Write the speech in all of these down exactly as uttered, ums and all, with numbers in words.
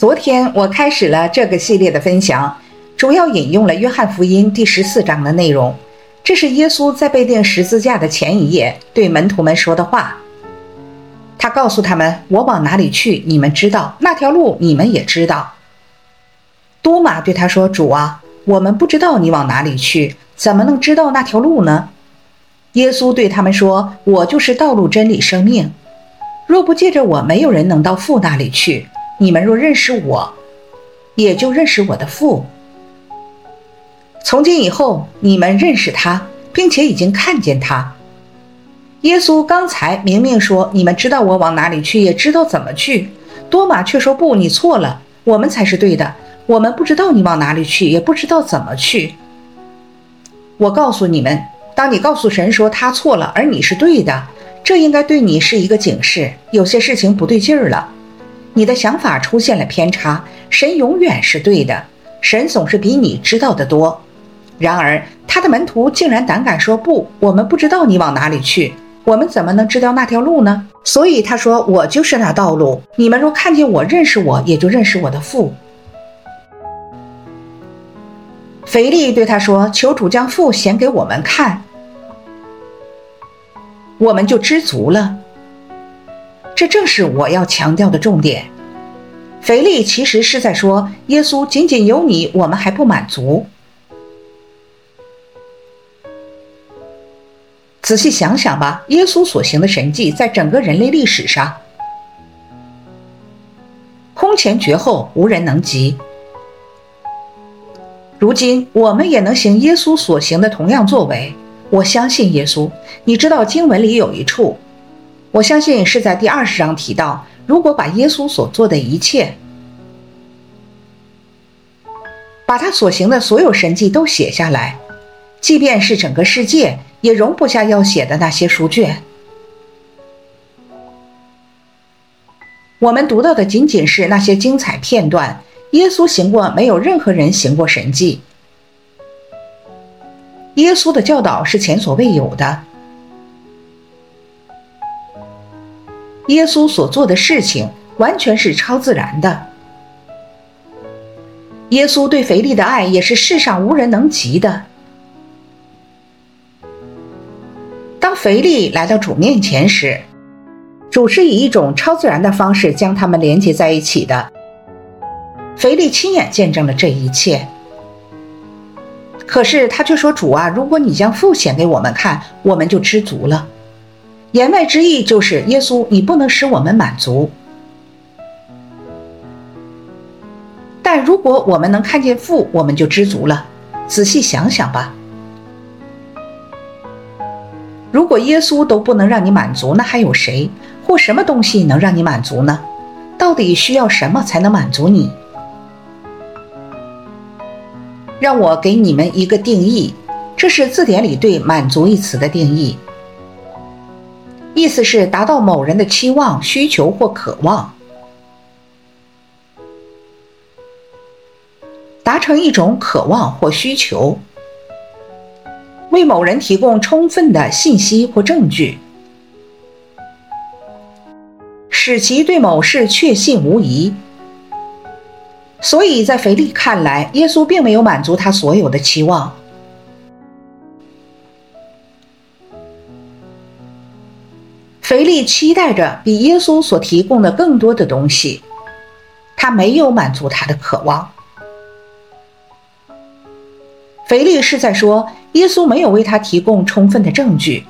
昨天我开始了这个系列的分享，主要引用了约翰福音第十四章的内容。这是耶稣在被钉十字架的前一夜对门徒们说的话。他告诉他们，我往哪里去你们知道，那条路你们也知道。多马对他说，主啊，我们不知道你往哪里去，怎么能知道那条路呢？耶稣对他们说，我就是道路真理生命，若不借着我，没有人能到父那里去。你们若认识我，也就认识我的父。从今以后，你们认识他，并且已经看见他。耶稣刚才明明说，你们知道我往哪里去，也知道怎么去。多马却说，不，你错了，我们才是对的。我们不知道你往哪里去，也不知道怎么去。我告诉你们，当你告诉神说他错了，而你是对的，这应该对你是一个警示，有些事情不对劲儿了。你的想法出现了偏差，神永远是对的，神总是比你知道的多。然而他的门徒竟然胆敢说，不，我们不知道你往哪里去，我们怎么能知道那条路呢？所以他说，我就是那道路，你们若看见我，认识我，也就认识我的父。腓力对他说，求主将父显给我们看，我们就知足了。这正是我要强调的重点。腓力其实是在说，耶稣，仅仅有你，我们还不满足。仔细想想吧，耶稣所行的神迹在整个人类历史上空前绝后，无人能及。如今我们也能行耶稣所行的同样作为。我相信耶稣。你知道经文里有一处，我相信是在第二十章提到，如果把耶稣所做的一切，把他所行的所有神迹都写下来，即便是整个世界也容不下要写的那些书卷。我们读到的仅仅是那些精彩片段，耶稣行过没有任何人行过神迹。耶稣的教导是前所未有的，耶稣所做的事情完全是超自然的。耶稣对腓力的爱也是世上无人能及的。当腓力来到主面前时，主是以一种超自然的方式将他们连接在一起的。腓力亲眼见证了这一切，可是他却说，主啊，如果你将父显给我们看，我们就知足了。言外之意就是，耶稣，你不能使我们满足，但如果我们能看见父，我们就知足了。仔细想想吧，如果耶稣都不能让你满足，那还有谁或什么东西能让你满足呢？到底需要什么才能满足你？让我给你们一个定义，这是字典里对满足一词的定义，意思是达到某人的期望、需求或渴望，达成一种渴望或需求，为某人提供充分的信息或证据，使其对某事确信无疑。所以在腓力看来，耶稣并没有满足他所有的期望。腓力期待着比耶稣所提供的更多的东西，他没有满足他的渴望。腓力是在说，耶稣没有为他提供充分的证据。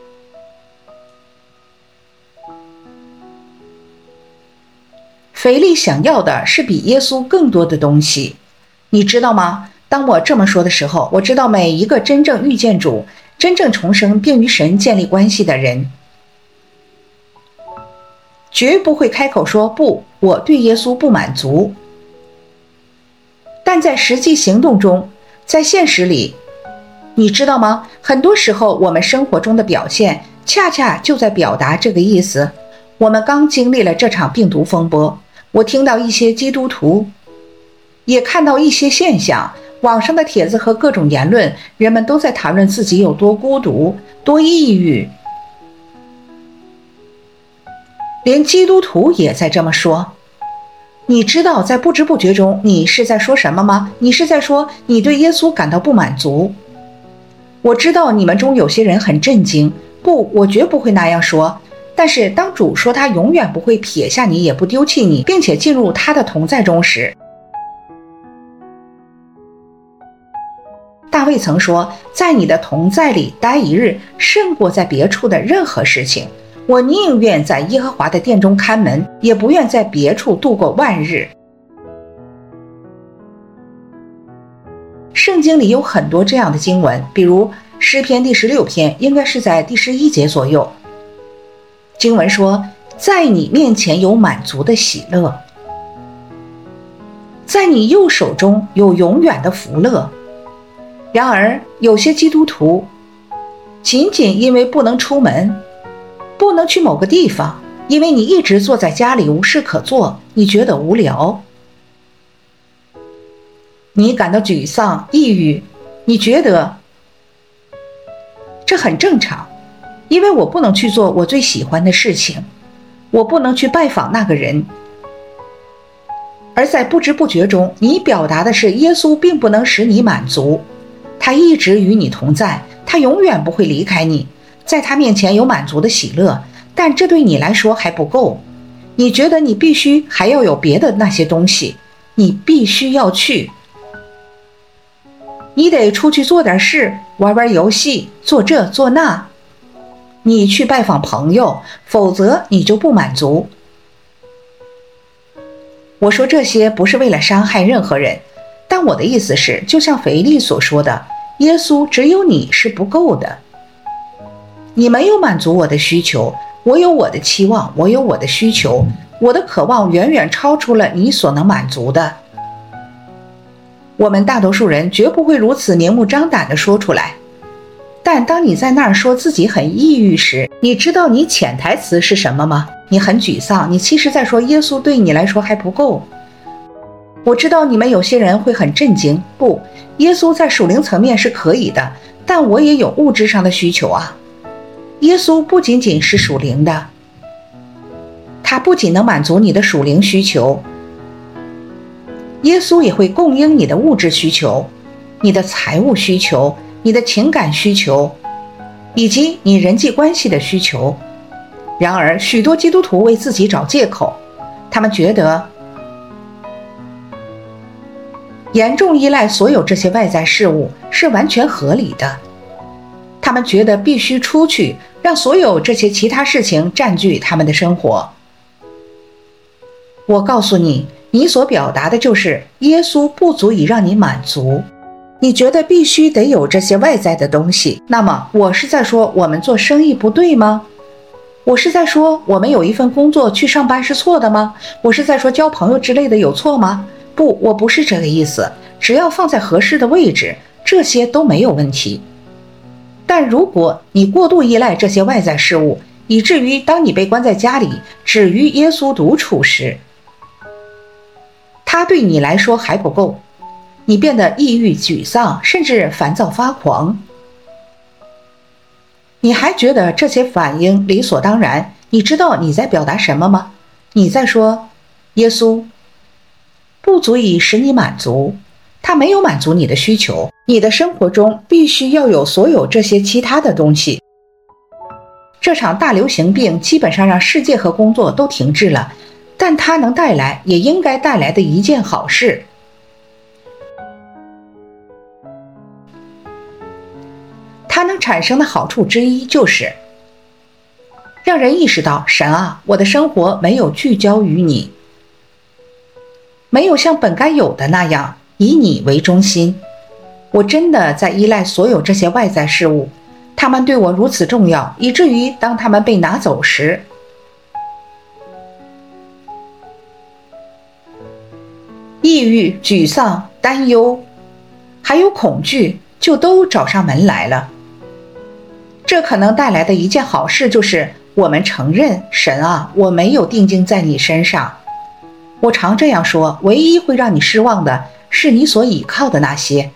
腓力想要的是比耶稣更多的东西，你知道吗？当我这么说的时候，我知道每一个真正遇见主、真正重生并与神建立关系的人，绝不会开口说，不，我对耶稣不满足。但在实际行动中，在现实里，你知道吗？很多时候我们生活中的表现恰恰就在表达这个意思。我们刚经历了这场病毒风波，我听到一些基督徒，也看到一些现象，网上的帖子和各种言论，人们都在谈论自己有多孤独、多抑郁，连基督徒也在这么说。 你知道在不知不觉中你是在说什么吗？你是在说你对耶稣感到不满足。我知道你们中有些人很震惊，不，我绝不会那样说。但是当主说他永远不会撇下你，也不丢弃你，并且进入他的同在中时，大卫曾说，在你的同在里待一日，胜过在别处的任何事情。我宁愿在耶和华的殿中看门，也不愿在别处度过万日。圣经里有很多这样的经文，比如诗篇第十六篇，应该是在第十一节左右。经文说，在你面前有满足的喜乐，在你右手中有永远的福乐。然而有些基督徒仅仅因为不能出门，不能去某个地方，因为你一直坐在家里无事可做，你觉得无聊，你感到沮丧抑郁，你觉得这很正常，因为我不能去做我最喜欢的事情，我不能去拜访那个人。而在不知不觉中，你表达的是耶稣并不能使你满足，他一直与你同在，他永远不会离开你，在他面前有满足的喜乐，但这对你来说还不够，你觉得你必须还要有别的那些东西，你必须要去，你得出去做点事，玩玩游戏，做这做那，你去拜访朋友，否则你就不满足。我说这些不是为了伤害任何人，但我的意思是，就像腓力所说的，耶稣只有你是不够的。你没有满足我的需求，我有我的期望，我有我的需求，我的渴望远远超出了你所能满足的。我们大多数人绝不会如此明目张胆地说出来，但当你在那儿说自己很抑郁时，你知道你潜台词是什么吗？你很沮丧，你其实在说耶稣对你来说还不够。我知道你们有些人会很震惊，不，耶稣在属灵层面是可以的，但我也有物质上的需求啊。耶稣不仅仅是属灵的，他不仅能满足你的属灵需求，耶稣也会供应你的物质需求，你的财务需求，你的情感需求，以及你人际关系的需求。然而许多基督徒为自己找借口，他们觉得严重依赖所有这些外在事物是完全合理的，他们觉得必须出去，让所有这些其他事情占据他们的生活。我告诉你，你所表达的就是耶稣不足以让你满足，你觉得必须得有这些外在的东西。那么我是在说我们做生意不对吗？我是在说我们有一份工作去上班是错的吗？我是在说交朋友之类的有错吗？不，我不是这个意思，只要放在合适的位置，这些都没有问题。但如果你过度依赖这些外在事物，以至于当你被关在家里只与耶稣独处时，他对你来说还不够，你变得抑郁沮丧，甚至烦躁发狂，你还觉得这些反应理所当然，你知道你在表达什么吗？你在说耶稣不足以使你满足，他没有满足你的需求，你的生活中必须要有所有这些其他的东西。这场大流行病基本上让世界和工作都停滞了，但它能带来也应该带来的一件好事，它能产生的好处之一就是让人意识到，神啊，我的生活没有聚焦于你，没有像本该有的那样以你为中心。我真的在依赖所有这些外在事物，他们对我如此重要，以至于当他们被拿走时，抑郁、沮丧、担忧还有恐惧就都找上门来了。这可能带来的一件好事就是我们承认，神啊，我没有定睛在你身上。我常这样说，唯一会让你失望的是你所倚靠的那些。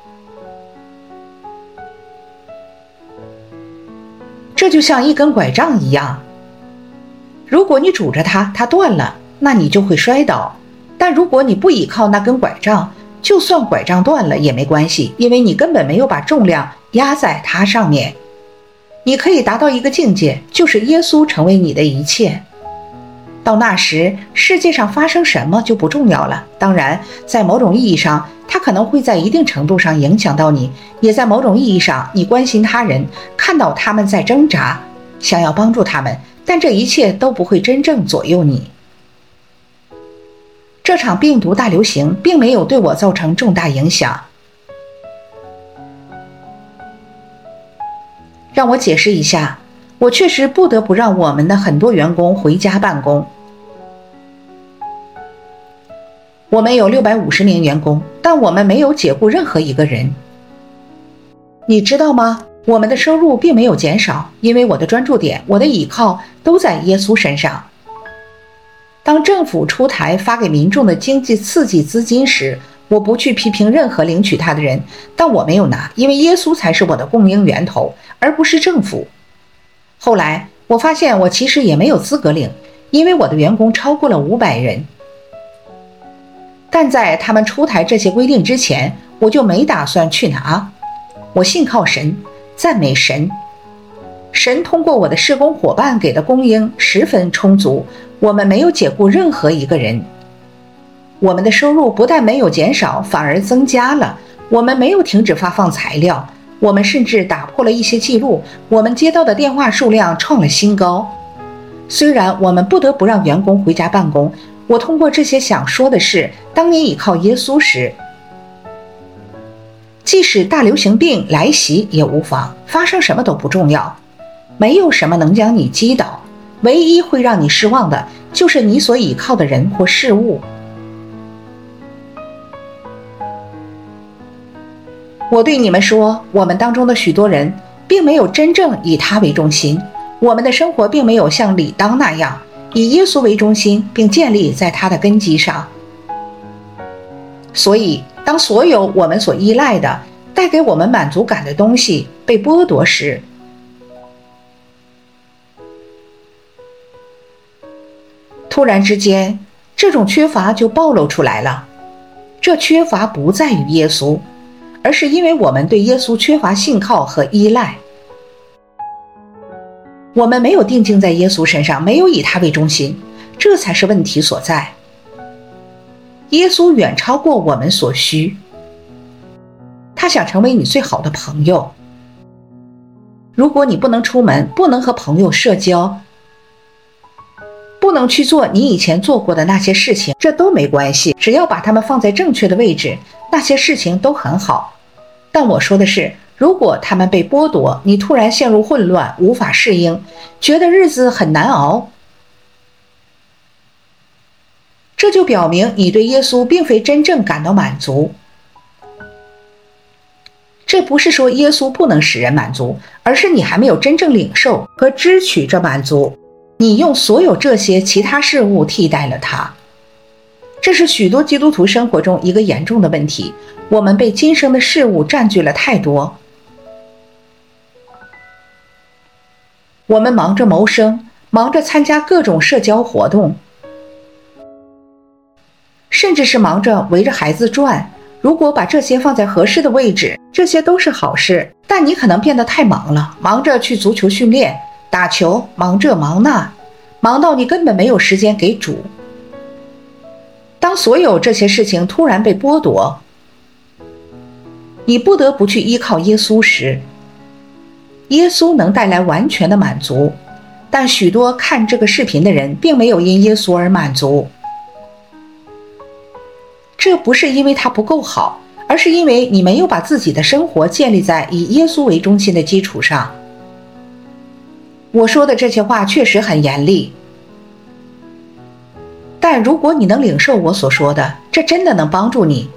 这就像一根拐杖一样，如果你拄着它，它断了，那你就会摔倒。 但如果你不依靠那根拐杖，就算拐杖断了也没关系，因为你根本没有把重量压在它上面。你可以达到一个境界，就是耶稣成为你的一切。到那时，世界上发生什么就不重要了。当然，在某种意义上，它可能会在一定程度上影响到你，也在某种意义上，你关心他人，看到他们在挣扎，想要帮助他们，但这一切都不会真正左右你。这场病毒大流行并没有对我造成重大影响。让我解释一下，我确实不得不让我们的很多员工回家办公。我们有六百五十名员工，但我们没有解雇任何一个人。你知道吗？我们的收入并没有减少，因为我的专注点，我的倚靠都在耶稣身上。当政府出台发给民众的经济刺激资金时，我不去批评任何领取它的人，但我没有拿，因为耶稣才是我的供应源头，而不是政府。后来我发现我其实也没有资格领，因为我的员工超过了五百人。但在他们出台这些规定之前，我就没打算去拿。我信靠神，赞美神。神通过我的事工伙伴给的供应十分充足，我们没有解雇任何一个人。我们的收入不但没有减少，反而增加了。我们没有停止发放材料，我们甚至打破了一些记录，我们接到的电话数量创了新高。虽然我们不得不让员工回家办公，我通过这些想说的是，当你倚靠耶稣时，即使大流行病来袭也无妨，发生什么都不重要，没有什么能将你击倒，唯一会让你失望的就是你所倚靠的人或事物。我对你们说，我们当中的许多人并没有真正以他为中心，我们的生活并没有像理当那样以耶稣为中心，并建立在他的根基上。所以当所有我们所依赖的带给我们满足感的东西被剥夺时，突然之间这种缺乏就暴露出来了。这缺乏不在于耶稣，而是因为我们对耶稣缺乏信靠和依赖。我们没有定睛在耶稣身上，没有以他为中心，这才是问题所在。耶稣远超过我们所需，他想成为你最好的朋友。如果你不能出门，不能和朋友社交，不能去做你以前做过的那些事情，这都没关系，只要把它们放在正确的位置，那些事情都很好。但我说的是，如果他们被剥夺，你突然陷入混乱，无法适应，觉得日子很难熬，这就表明你对耶稣并非真正感到满足。这不是说耶稣不能使人满足，而是你还没有真正领受和支取这满足，你用所有这些其他事物替代了它。这是许多基督徒生活中一个严重的问题，我们被今生的事物占据了太多。我们忙着谋生，忙着参加各种社交活动，甚至是忙着围着孩子转。如果把这些放在合适的位置，这些都是好事，但你可能变得太忙了，忙着去足球训练、打球，忙这忙那，忙到你根本没有时间给主。当所有这些事情突然被剥夺，你不得不去依靠耶稣时，耶稣能带来完全的满足，但许多看这个视频的人并没有因耶稣而满足。这不是因为他不够好，而是因为你没有把自己的生活建立在以耶稣为中心的基础上。我说的这些话确实很严厉，但如果你能领受我所说的，这真的能帮助你。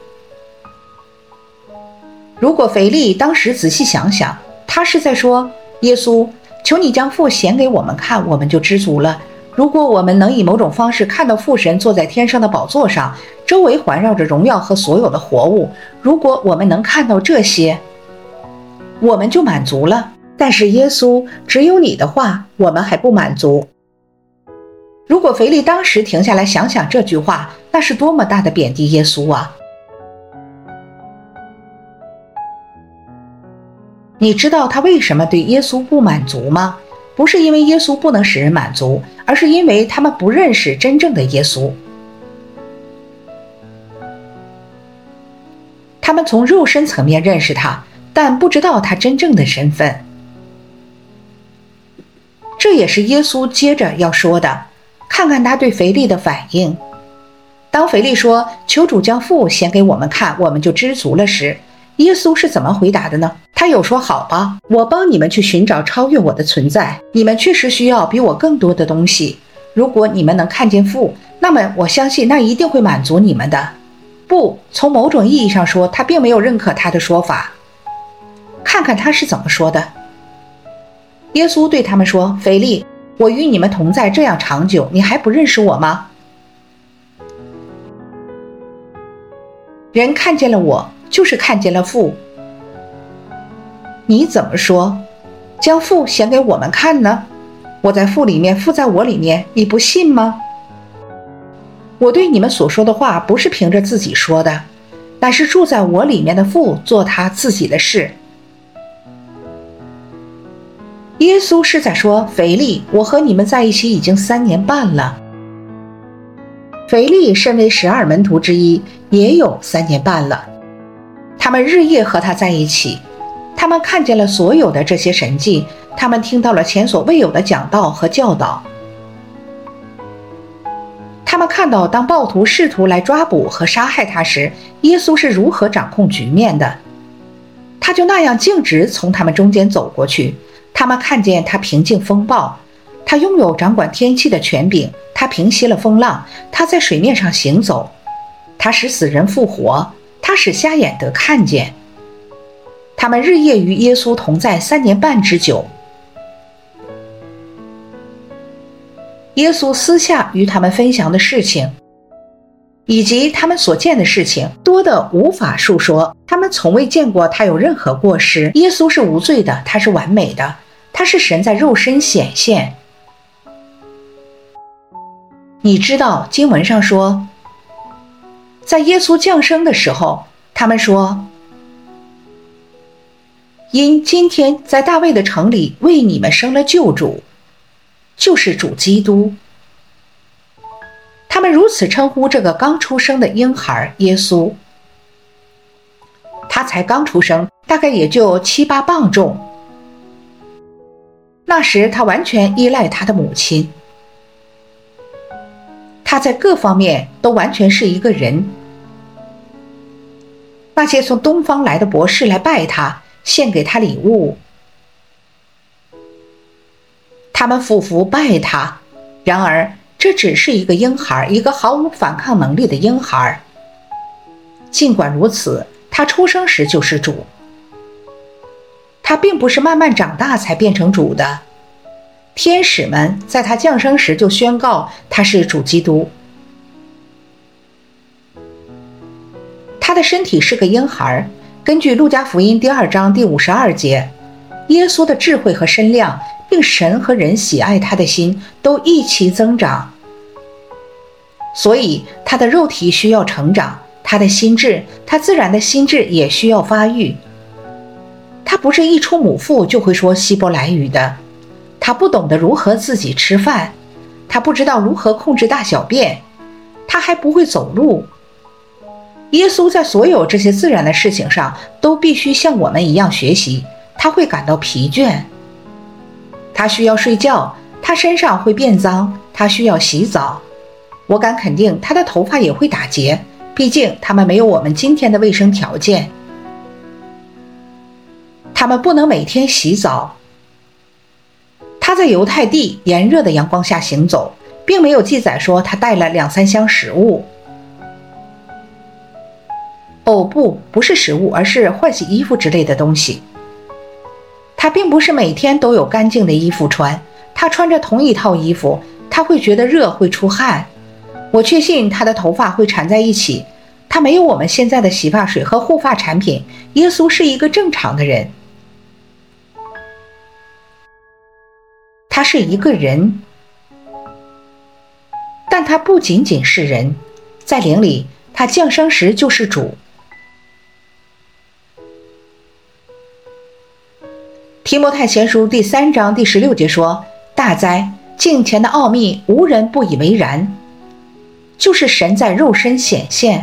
如果腓力当时仔细想想，他是在说，耶稣，求你将父显给我们看，我们就知足了。如果我们能以某种方式看到父神坐在天上的宝座上，周围环绕着荣耀和所有的活物，如果我们能看到这些，我们就满足了。但是耶稣，只有你的话，我们还不满足。 如果腓力当时停下来想想这句话，那是多么大的贬低耶稣啊！你知道他为什么对耶稣不满足吗？不是因为耶稣不能使人满足，而是因为他们不认识真正的耶稣。他们从肉身层面认识他，但不知道他真正的身份。这也是耶稣接着要说的，看看他对腓力的反应。当腓力说求主将父显给我们看，我们就知足了时，耶稣是怎么回答的呢？他有说好吧，我帮你们去寻找超越我的存在，你们确实需要比我更多的东西，如果你们能看见父，那么我相信那一定会满足你们的。不，从某种意义上说，他并没有认可他的说法。看看他是怎么说的。耶稣对他们说，腓力，我与你们同在这样长久，你还不认识我吗？人看见了我，就是看见了父。你怎么说将父显给我们看呢？我在父里面，父在我里面，你不信吗？我对你们所说的话不是凭着自己说的，乃是住在我里面的父做他自己的事。耶稣是在说，腓力，我和你们在一起已经三年半了。腓力身为十二门徒之一，也有三年半了。他们日夜和他在一起，他们看见了所有的这些神迹，他们听到了前所未有的讲道和教导。他们看到当暴徒试图来抓捕和杀害他时，耶稣是如何掌控局面的。他就那样径直从他们中间走过去，他们看见他平静风暴，他拥有掌管天气的权柄，他平息了风浪，他在水面上行走，他使死人复活，他使瞎眼得看见。他们日夜与耶稣同在三年半之久。耶稣私下与他们分享的事情，以及他们所见的事情，多得无法述说。他们从未见过他有任何过失。耶稣是无罪的，他是完美的，他是神在肉身显现。你知道经文上说，在耶稣降生的时候，他们说，因今天在大卫的城里为你们生了救主，就是主基督。他们如此称呼这个刚出生的婴孩耶稣。他才刚出生，大概也就七八磅重。那时他完全依赖他的母亲，他在各方面都完全是一个人。那些从东方来的博士来拜他，献给他礼物，他们俯伏拜他。然而这只是一个婴孩，一个毫无反抗能力的婴孩。尽管如此，他出生时就是主，他并不是慢慢长大才变成主的。天使们在他降生时就宣告他是主基督。他的身体是个婴孩，根据路加福音第二章第五十二节，耶稣的智慧和身量，并神和人喜爱他的心都一起增长，所以他的肉体需要成长，他的心智，他自然的心智也需要发育。他不是一出母腹就会说希伯来语的，他不懂得如何自己吃饭，他不知道如何控制大小便，他还不会走路。耶稣在所有这些自然的事情上都必须像我们一样学习，他会感到疲倦，他需要睡觉，他身上会变脏，他需要洗澡。我敢肯定他的头发也会打结，毕竟他们没有我们今天的卫生条件。他们不能每天洗澡。他在犹太地炎热的阳光下行走，并没有记载说他带了两三箱食物。哦不，不是食物，而是换洗衣服之类的东西。他并不是每天都有干净的衣服穿，他穿着同一套衣服，他会觉得热，会出汗。我确信他的头发会缠在一起，他没有我们现在的洗发水和护发产品。耶稣是一个正常的人，他是一个人。 但他不仅仅是人，在灵里，他降生时就是主。提摩太前书第三章第十六节说：大哉，敬虔的奥秘，无人不以为然，就是神在肉身显现，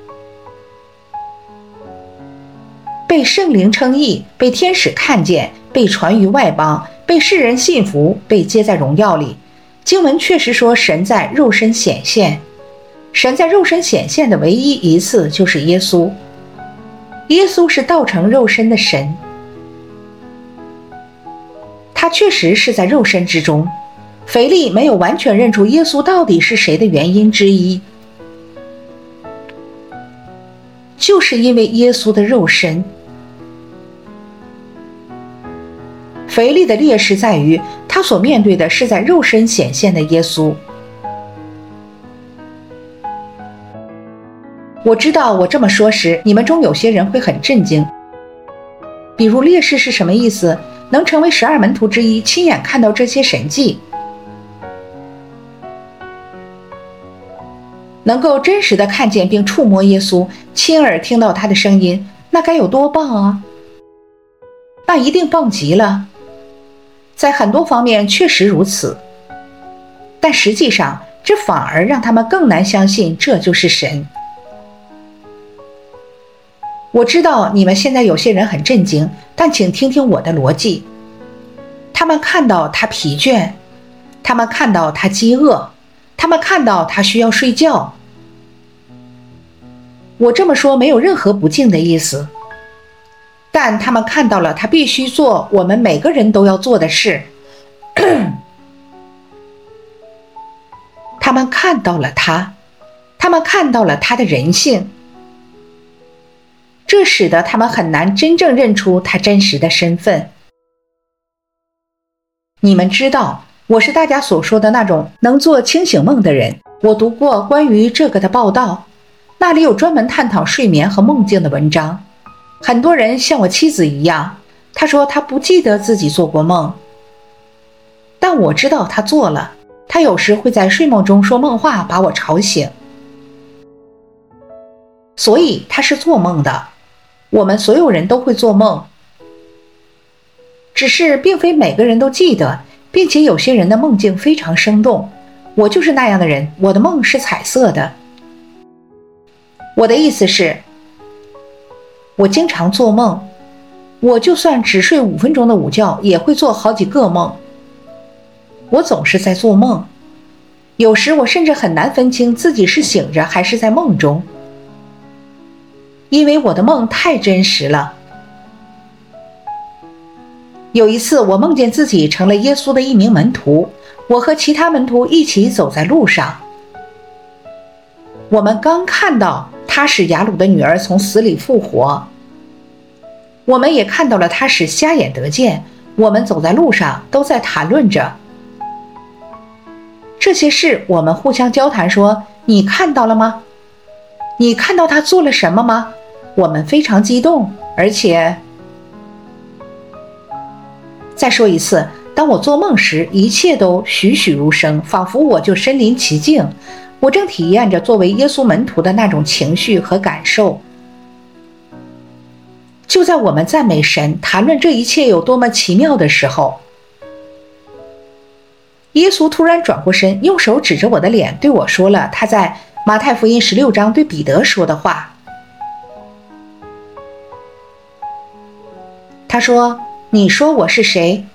被圣灵称义，被天使看见，被传于外邦，被世人信服，被接在荣耀里。经文确实说神在肉身显现，神在肉身显现的唯一一次就是耶稣。耶稣是道成肉身的神，他确实是在肉身之中。腓力没有完全认出耶稣到底是谁的原因之一，就是因为耶稣的肉身。腓力的劣势在于，他所面对的是在肉身显现的耶稣。我知道我这么说时，你们中有些人会很震惊。比如劣势是什么意思？能成为十二门徒之一，亲眼看到这些神迹，能够真实的看见并触摸耶稣，亲耳听到他的声音，那该有多棒啊！那一定棒极了。在很多方面确实如此，但实际上这反而让他们更难相信这就是神。我知道你们现在有些人很震惊，但请听听我的逻辑。他们看到他疲倦，他们看到他饥饿，他们看到他需要睡觉。我这么说没有任何不敬的意思，但他们看到了他必须做我们每个人都要做的事。他们看到了他，他们看到了他的人性，这使得他们很难真正认出他真实的身份。你们知道，我是大家所说的那种能做清醒梦的人。我读过关于这个的报道，那里有专门探讨睡眠和梦境的文章。很多人像我妻子一样，她说她不记得自己做过梦，但我知道她做了。她有时会在睡梦中说梦话，把我吵醒。所以她是做梦的。我们所有人都会做梦，只是并非每个人都记得，并且有些人的梦境非常生动。我就是那样的人，我的梦是彩色的。我的意思是，我经常做梦，我就算只睡五分钟的午觉，也会做好几个梦。我总是在做梦，有时我甚至很难分清自己是醒着还是在梦中，因为我的梦太真实了。有一次，我梦见自己成了耶稣的一名门徒，我和其他门徒一起走在路上。我们刚看到他使雅鲁的女儿从死里复活，我们也看到了他使瞎眼得见。我们走在路上都在谈论着这些事，我们互相交谈说：你看到了吗？你看到他做了什么吗？我们非常激动，而且再说一次，当我做梦时，一切都栩栩如生，仿佛我就身临其境，我正体验着作为耶稣门徒的那种情绪和感受。就在我们赞美神，谈论这一切有多么奇妙的时候，耶稣突然转过身，用手指着我的脸，对我说了他在马太福音十六章对彼得说的话。他说：你说我是谁？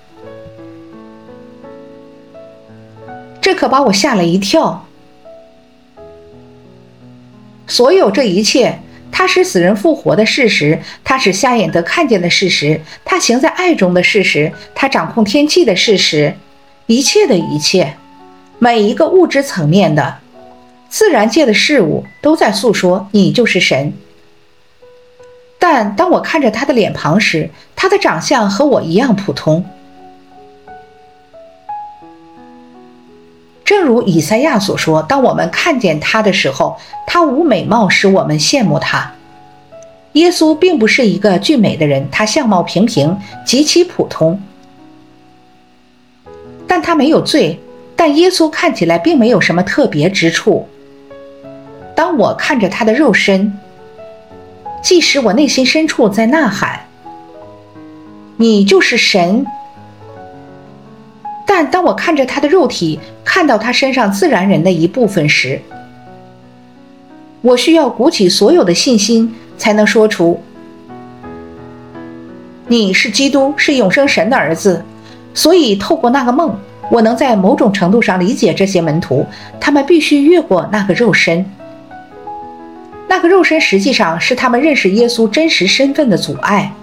这可把我吓了一跳。所有这一切，他使死人复活的事实，他使瞎眼得看见的事实，他行在爱中的事实，他掌控天气的事实，一切的一切，每一个物质层面的自然界的事物都在诉说你就是神。但当我看着他的脸庞时，他的长相和我一样普通。正如以赛亚所说，当我们看见他的时候，他无美貌使我们羡慕他。耶稣并不是一个俊美的人，他相貌平平，极其普通，但他没有罪， 但耶稣看起来并没有什么特别之处。当我看着他的肉身，即使我内心深处在呐喊，你就是神，但当我看着他的肉体，看到他身上自然人的一部分时，我需要鼓起所有的信心才能说出，你是基督，是永生神的儿子。所以透过那个梦，我能在某种程度上理解这些门徒，他们必须越过那个肉身。那个肉身实际上是他们认识耶稣真实身份的阻碍。